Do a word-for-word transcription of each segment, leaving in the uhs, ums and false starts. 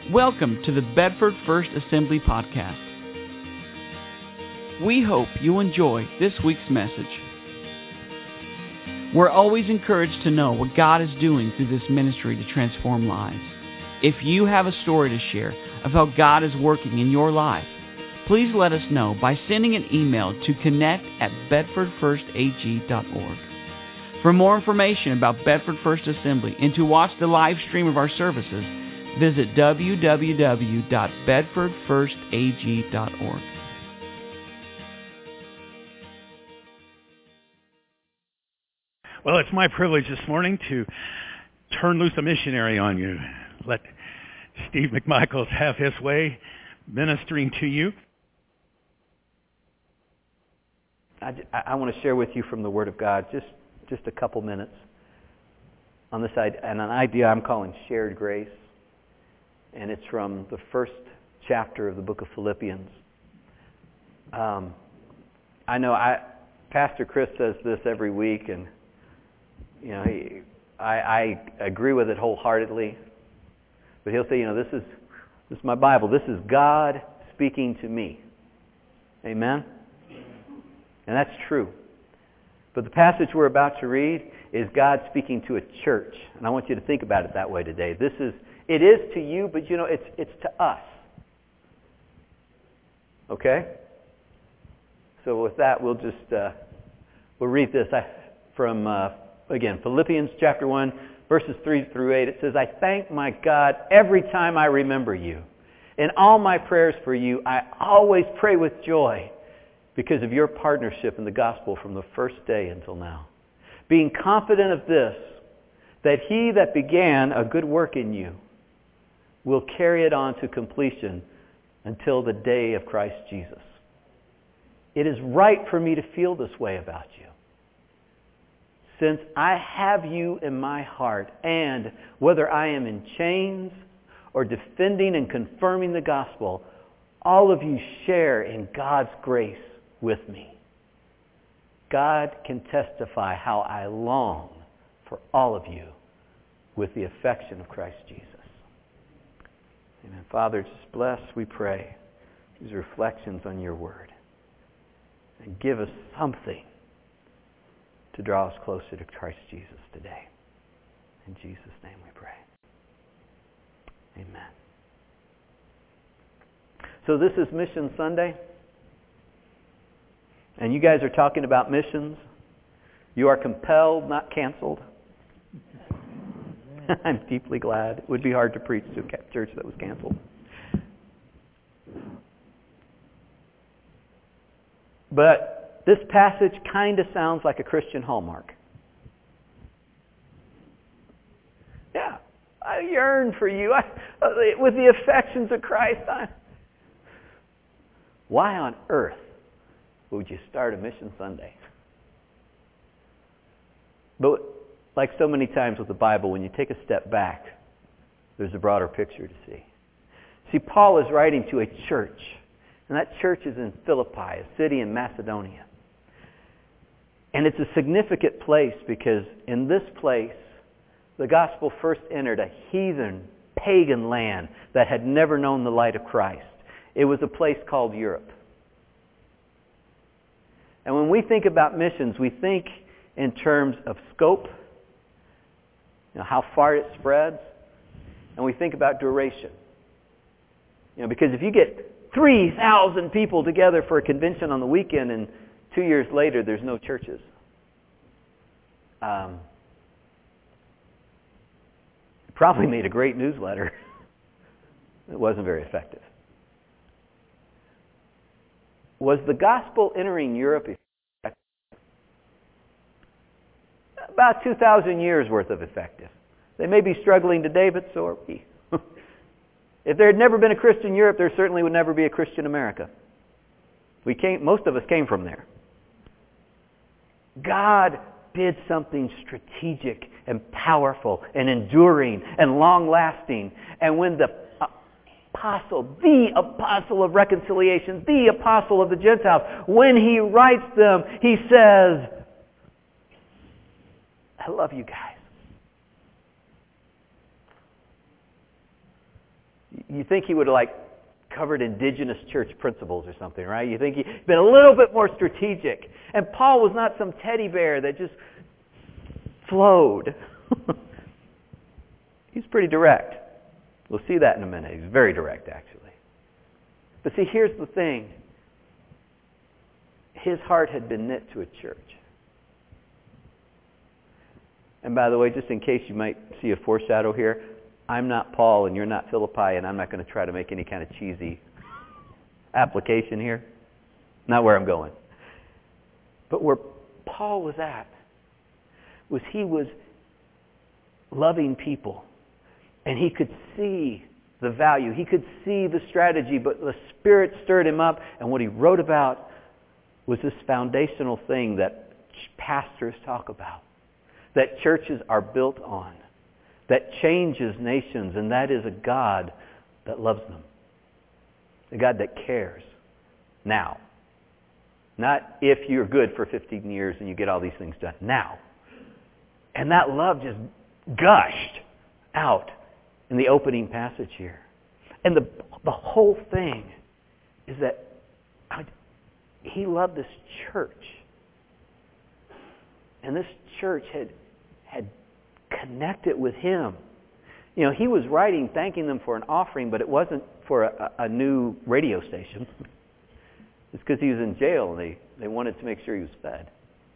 Welcome to the Bedford First Assembly Podcast. We hope you enjoy this week's message. We're always encouraged to know what God is doing through this ministry to transform lives. If you have a story to share of how God is working in your life, please let us know by sending an email to connect at bedford first a g dot org. For more information about Bedford First Assembly and to watch the live stream of our services, visit w w w dot bedford first a g dot org. Well, it's my privilege this morning to turn loose a missionary on you. Let Steve McMichaels have his way ministering to you. I, I want to share with you from the Word of God just, just a couple minutes on this idea, and an idea I'm calling shared grace. And it's from the first chapter of the book of Philippians. Um, I know I, Pastor Chris says this every week, and you know he, I, I agree with it wholeheartedly. But he'll say, you know, this is this is my Bible. This is God speaking to me. Amen? And that's true. But the passage we're about to read is God speaking to a church, and I want you to think about it that way today. This is It is to you, but you know, it's it's to us. Okay? So with that, we'll just uh, we'll read this from uh, again Philippians chapter one, verses three through eight. It says, "I thank my God every time I remember you. In all my prayers for you, I always pray with joy because of your partnership in the gospel from the first day until now, being confident of this, that he that began a good work in you will carry it on to completion until the day of Christ Jesus. It is right for me to feel this way about you, since I have you in my heart, and whether I am in chains or defending and confirming the gospel, all of you share in God's grace with me. God can testify how I long for all of you with the affection of Christ Jesus." Amen. Father, just bless, we pray, these reflections on your word. And give us something to draw us closer to Christ Jesus today. In Jesus' name we pray. Amen. So this is Mission Sunday. And you guys are talking about missions. You are compelled, not canceled. I'm deeply glad. It would be hard to preach to a church that was canceled. But this passage kind of sounds like a Christian hallmark. Yeah, I yearn for you. I, with the affections of Christ. I, why on earth would you start a Mission Sunday? But like so many times with the Bible, when you take a step back, there's a broader picture to see. See, Paul is writing to a church, and that church is in Philippi, a city in Macedonia. And it's a significant place because in this place, the gospel first entered a heathen, pagan land that had never known the light of Christ. It was a place called Europe. And when we think about missions, we think in terms of scope, you know, how far it spreads, and we think about duration. You know, because if you get three thousand people together for a convention on the weekend and two years later there's no churches, um, it probably made a great newsletter. It wasn't very effective. Was the gospel entering Europe effective? About two thousand years worth of effective. They may be struggling today, but so are we. If there had never been a Christian Europe, there certainly would never be a Christian America. We came, most of us came from there. God did something strategic and powerful and enduring and long-lasting. And when the apostle, the apostle of reconciliation, the apostle of the Gentiles, when he writes them, he says, I love you guys. you think he would have like covered indigenous church principles or something, right? You think he'd been a little bit more strategic. And Paul was not some teddy bear that just flowed. He's pretty direct. We'll see that in a minute. He's very direct, actually. But see, here's the thing. His heart had been knit to a church. And by the way, just in case you might see a foreshadow here, I'm not Paul and you're not Philippi, and I'm not going to try to make any kind of cheesy application here. Not where I'm going. But where Paul was at was he was loving people, and he could see the value. He could see the strategy, but the Spirit stirred him up, and what he wrote about was this foundational thing that pastors talk about, that churches are built on, that changes nations, and that is a God that loves them. A God that cares now. Not if you're good for fifteen years and you get all these things done. Now. And that love just gushed out in the opening passage here. And the the whole thing is that I, he loved this church. And this church had had connected with him. You know, he was writing thanking them for an offering, but it wasn't for a, a new radio station. It's because he was in jail and they, they wanted to make sure he was fed.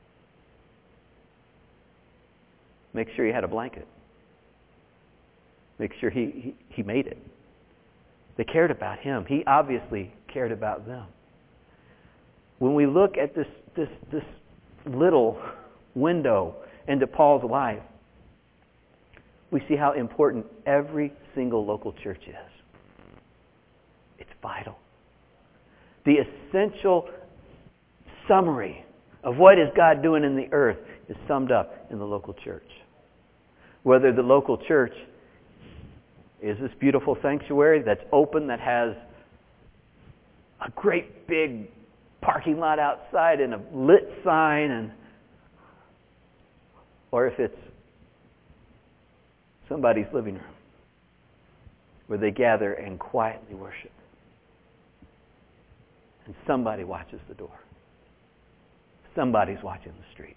Make sure he had a blanket. Make sure he, he, he made it. They cared about him. He obviously cared about them. When we look at this this this little window into Paul's life, we see how important every single local church is. It's vital. The essential summary of what is God doing in the earth is summed up in the local church. Whether the local church is this beautiful sanctuary that's open, that has a great big parking lot outside and a lit sign, and or if it's somebody's living room where they gather and quietly worship. And somebody watches the door. Somebody's watching the street.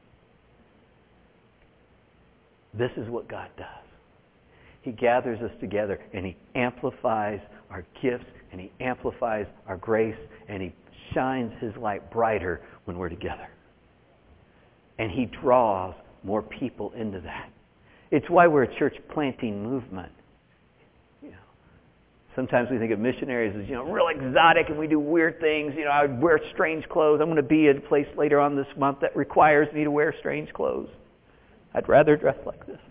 This is what God does. He gathers us together and He amplifies our gifts and He amplifies our grace and He shines His light brighter when we're together. And He draws more people into that. It's why we're a church planting movement. You know, sometimes we think of missionaries as, you know, real exotic and we do weird things. You know, I wear strange clothes. I'm going to be at a place later on this month that requires me to wear strange clothes. I'd rather dress like this.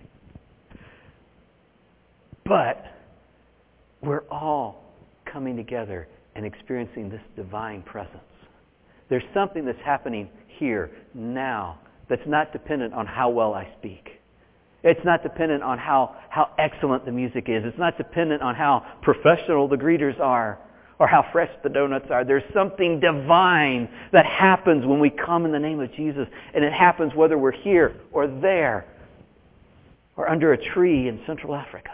But we're all coming together and experiencing this divine presence. There's something that's happening here, now, that's not dependent on how well I speak. It's not dependent on how, how excellent the music is. It's not dependent on how professional the greeters are or how fresh the donuts are. There's something divine that happens when we come in the name of Jesus. And it happens whether we're here or there or under a tree in Central Africa.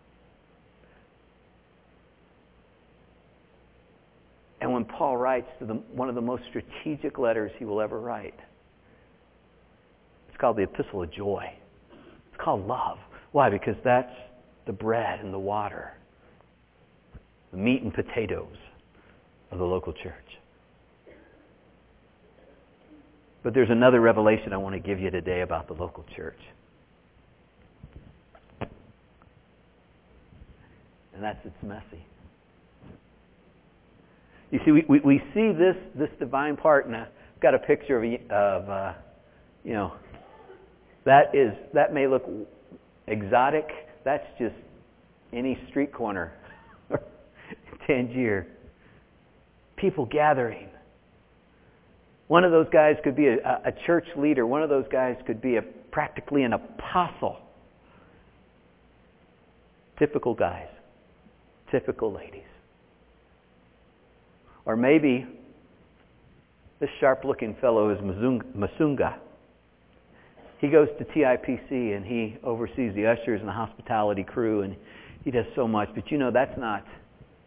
And when Paul writes to the, one of the most strategic letters he will ever write, it's called the Epistle of Joy. It's called love. Why? Because that's the bread and the water, the meat and potatoes of the local church. But there's another revelation I want to give you today about the local church. And that's it's messy. You see, we, we, we see this this divine part, and I've got a picture of, of uh, you know, that is that may look exotic. That's just any street corner, Tangier. People gathering. One of those guys could be a, a church leader. One of those guys could be a practically an apostle. Typical guys. Typical ladies. Or maybe this sharp-looking fellow is Masunga. He goes to T I P C and he oversees the ushers and the hospitality crew, and he does so much. But you know, that's not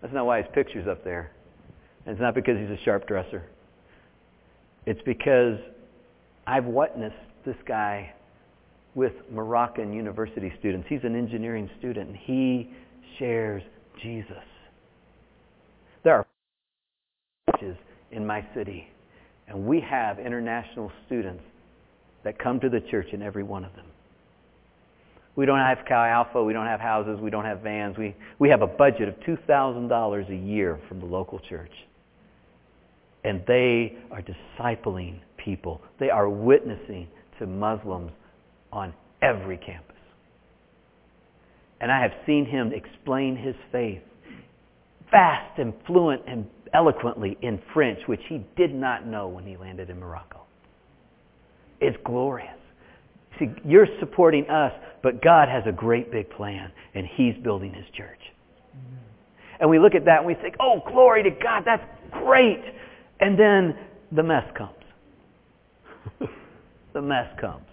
That's not why his picture's up there. And it's not because he's a sharp dresser. It's because I've witnessed this guy with Moroccan university students. He's an engineering student, and he shares Jesus. There are churches in my city, and we have international students that come to the church in every one of them. We don't have Chi Alpha, we don't have houses, we don't have vans. We, we have a budget of two thousand dollars a year from the local church. And they are discipling people. They are witnessing to Muslims on every campus. And I have seen him explain his faith fast and fluent and eloquently in French, which he did not know when he landed in Morocco. It's glorious. See, you're supporting us, but God has a great big plan, and He's building His church. Mm-hmm. And we look at that and we think, oh, glory to God, that's great. And then the mess comes. The mess comes.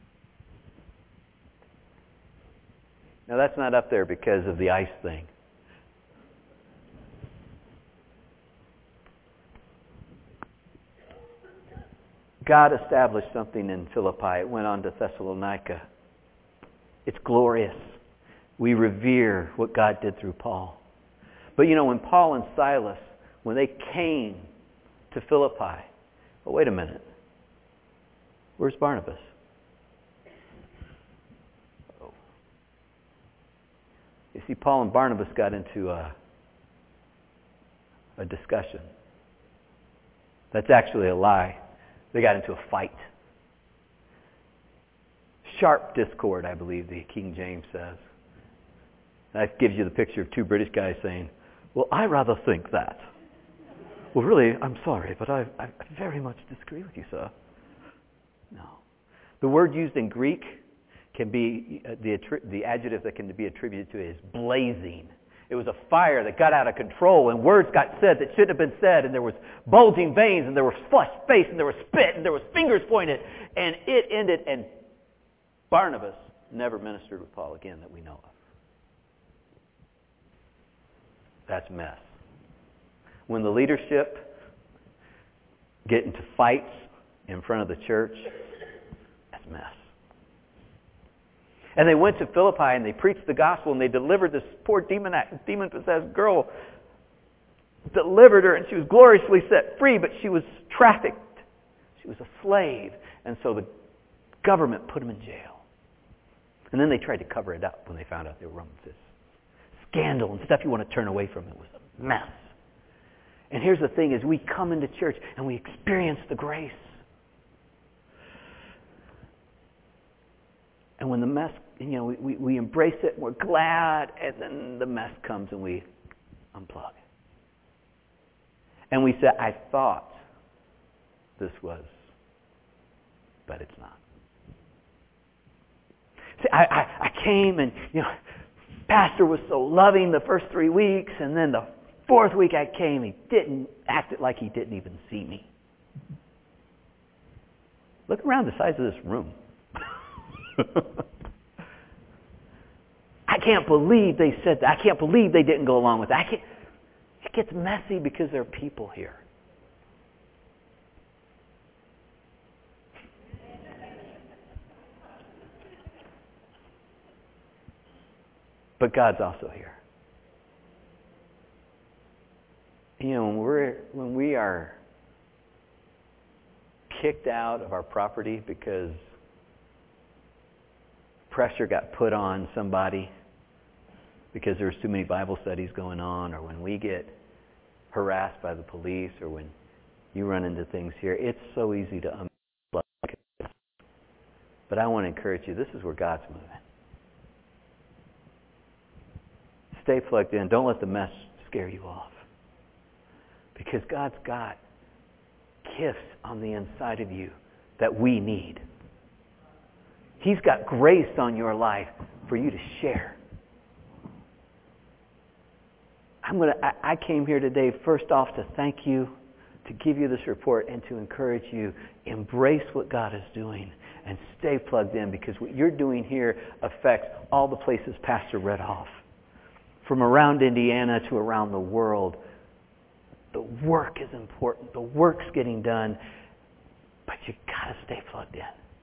Now, that's not up there because of the ice thing. God established something in Philippi. It went on to Thessalonica. It's glorious. We revere what God did through Paul. But you know, when Paul and Silas, when they came to Philippi, oh, wait a minute. Where's Barnabas? Oh. You see, Paul and Barnabas got into a, a discussion. That's actually a lie. They got into a fight. Sharp discord, I believe the King James says. That gives you the picture of two British guys saying, well, I rather think that. Well, really, I'm sorry, but I, I very much disagree with you, sir. No. The word used in Greek can be, the, the adjective that can be attributed to it is blazing. It was a fire that got out of control, and words got said that shouldn't have been said, and there was bulging veins, and there was flushed face, and there was spit, and there was fingers pointed, and it ended, and Barnabas never ministered with Paul again that we know of. That's mess. When the leadership get into fights in front of the church, that's mess. And they went to Philippi and they preached the gospel and they delivered this poor demon demon-possessed girl, delivered her, and she was gloriously set free, but she was trafficked. She was a slave. And so the government put them in jail. And then they tried to cover it up when they found out they were Roman citizens. Scandal and stuff you want to turn away from. It was a mess. And here's the thing, is we come into church and we experience the grace. And when the mess, you know, we, we, we embrace it and we're glad, and then the mess comes and we unplug. And we say, I thought this was, but it's not. See, I, I, I came and, you know, Pastor was so loving the first three weeks, and then the fourth week I came, he didn't act it like he didn't even see me. Look around the size of this room. I can't believe they said that. I can't believe they didn't go along with that. I can't, it gets messy because there are people here. But God's also here. You know, when we're when we are kicked out of our property because pressure got put on somebody because there's too many Bible studies going on, or when we get harassed by the police, or when you run into things here, it's so easy to unplug. But I want to encourage you, this is where God's moving. Stay plugged in. Don't let the mess scare you off. Because God's got gifts on the inside of you that we need. He's got grace on your life for you to share. I'm gonna. I, I came here today first off to thank you, to give you this report, and to encourage you. Embrace what God is doing and stay plugged in, because what you're doing here affects all the places Pastor read off. from around Indiana to around the world. The work is important. The work's getting done. But you've got to stay plugged in.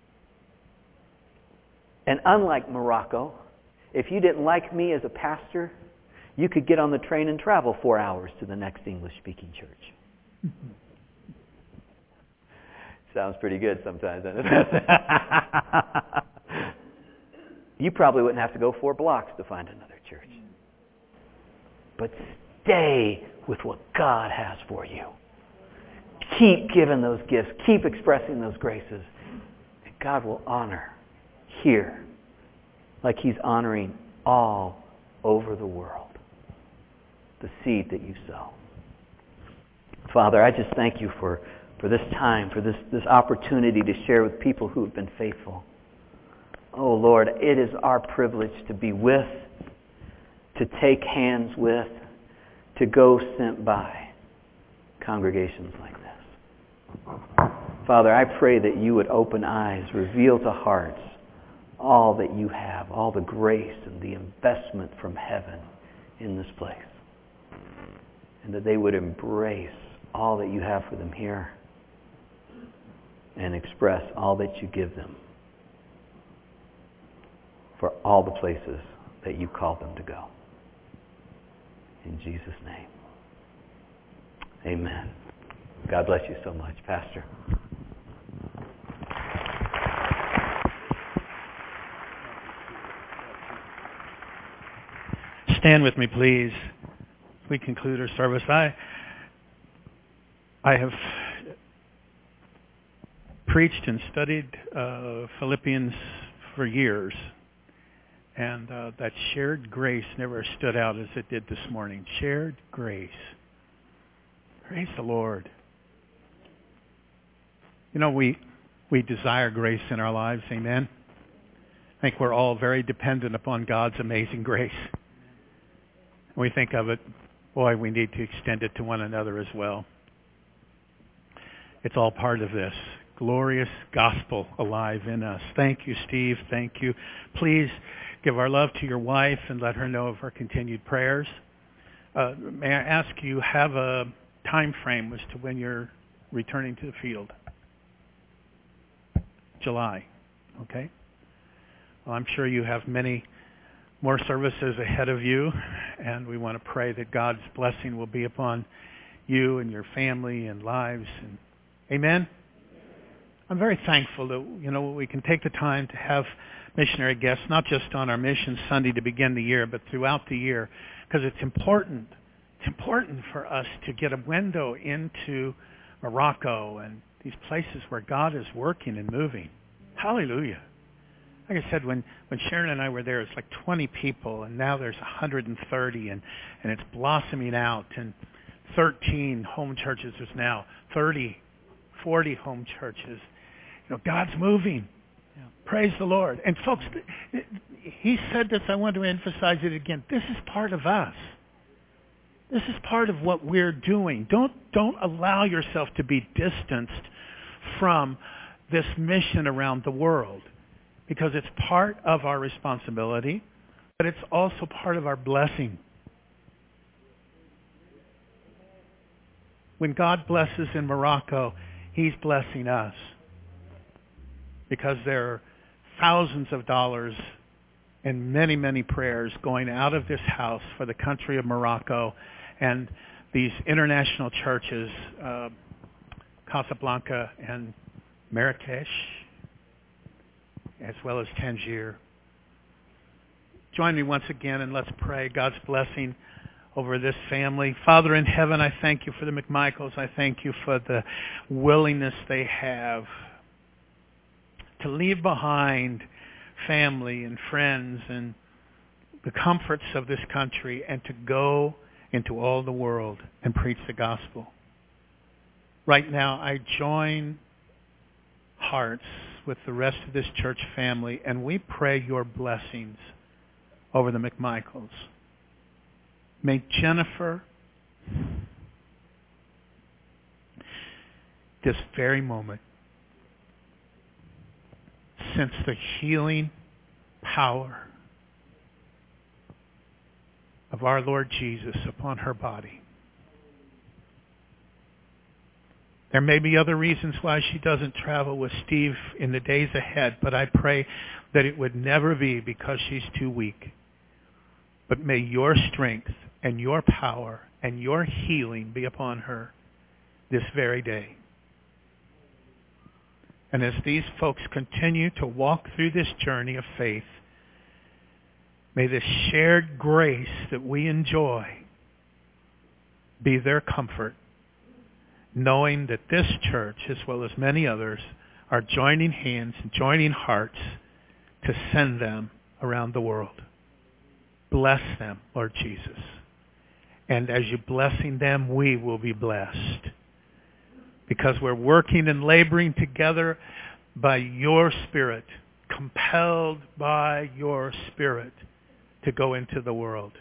And unlike Morocco, if you didn't like me as a pastor, you could get on the train and travel four hours to the next English-speaking church. Sounds pretty good sometimes, doesn't it? You probably wouldn't have to go four blocks to find another church. But stay with what God has for you. Keep giving those gifts. Keep expressing those graces. And God will honor here like He's honoring all over the world the seed that you sow. Father, I just thank you for, for this time, for this, this opportunity to share with people who have been faithful. Oh Lord, it is our privilege to be with, to take hands with, to go sent by congregations like this. Father, I pray that you would open eyes, reveal to hearts all that you have, all the grace and the investment from heaven in this place. And that they would embrace all that you have for them here and express all that you give them for all the places that you call them to go. In Jesus' name. Amen. God bless you so much, Pastor. Stand with me, please. We conclude our service. I, I have preached and studied uh, Philippians for years, and uh, that shared grace never stood out as it did this morning. Shared grace. Praise the Lord. You know, we we desire grace in our lives. Amen. I think we're all very dependent upon God's amazing grace. We think of it, boy, we need to extend it to one another as well. It's all part of this glorious gospel alive in us. Thank you, Steve. Thank you. Please give our love to your wife and let her know of our continued prayers. Uh, may I ask you have a time frame as to when you're returning to the field? July. Okay. Well, I'm sure you have many more services ahead of you, and we want to pray that God's blessing will be upon you and your family and lives. And amen. I'm very thankful that, you know, we can take the time to have missionary guests, not just on our Mission Sunday to begin the year, but throughout the year, because it's important. It's important for us to get a window into Morocco and these places where God is working and moving. Hallelujah. Like I said, when, when Sharon and I were there, it's like twenty people, and now there's one hundred thirty, and, and it's blossoming out, and thirteen home churches. There's now thirty, forty home churches. You know, God's moving. Yeah. Praise the Lord. And folks, he said this, I want to emphasize it again. This is part of us. This is part of what we're doing. Don't, don't allow yourself to be distanced from this mission around the world, because it's part of our responsibility, but it's also part of our blessing. When God blesses in Morocco, He's blessing us, because there are thousands of dollars and many, many prayers going out of this house for the country of Morocco and these international churches, uh, Casablanca and Marrakesh, as well as Tangier. Join me once again and let's pray God's blessing over this family. Father in heaven, I thank you for the McMichaels. I thank you for the willingness they have to leave behind family and friends and the comforts of this country and to go into all the world and preach the gospel. Right now, I join hearts with the rest of this church family, and we pray your blessings over the McMichaels. May Jennifer, this very moment, sense the healing power of our Lord Jesus upon her body. There may be other reasons why she doesn't travel with Steve in the days ahead, but I pray that it would never be because she's too weak. But may your strength and your power and your healing be upon her this very day. And as these folks continue to walk through this journey of faith, may the shared grace that we enjoy be their comfort, knowing that this church, as well as many others, are joining hands and joining hearts to send them around the world. Bless them, Lord Jesus. And as you're blessing them, we will be blessed. Because we're working and laboring together by your Spirit, compelled by your Spirit to go into the world.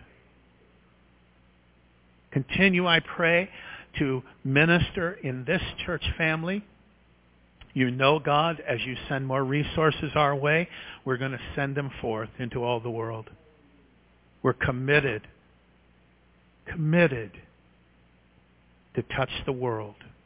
Continue, I pray, to minister in this church family. You know, God, as you send more resources our way, we're going to send them forth into all the world. We're committed, committed to touch the world